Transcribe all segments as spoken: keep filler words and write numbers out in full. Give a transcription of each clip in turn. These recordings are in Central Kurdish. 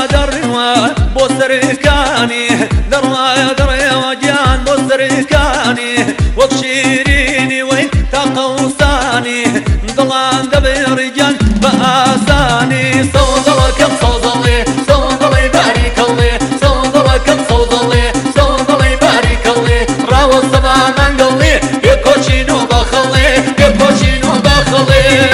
دروا بوسركاني دروا دروا جان بوسركاني وبشيريني وين تقوساني ضلان دبر جان بآساني صوضلكم صوضلي صوضلي بارك الله صوضلكم صوضلي صوضلي بارك الله راو الصبا من قلي يكوشينو بخلي يكوشينو بخلي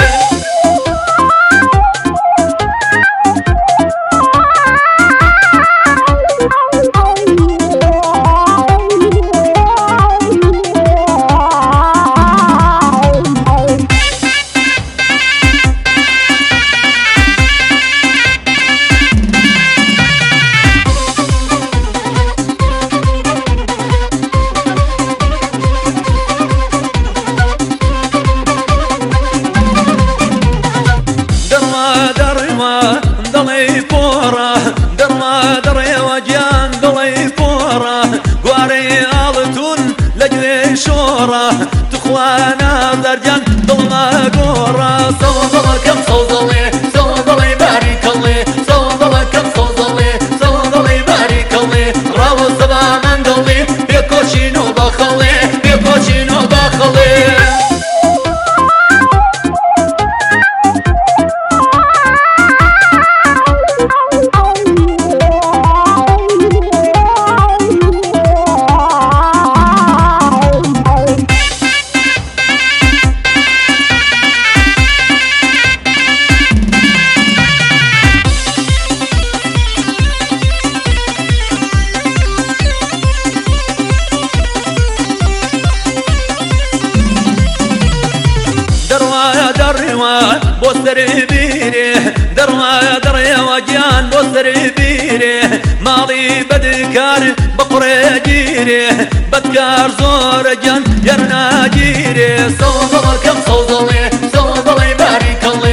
ضلي فورا درما دري وجان ضلي فورا قواري آلتون لجلي شورا تخوانا درجان ضلما قورا صوضلكم صوضلي صوضلي بارك الله صوضلكم صوضلي صوضلي بارك الله راو الصبا من قلي بيكوشينو بخلي بيكوشينو بخلي دروا بوسر بيري دروا دريا وجان بوسر بيري ماضي بدكار بقري جيري بدكار زور جان يرنا جيري صوضلكم صوضلي صوضلي بارك الله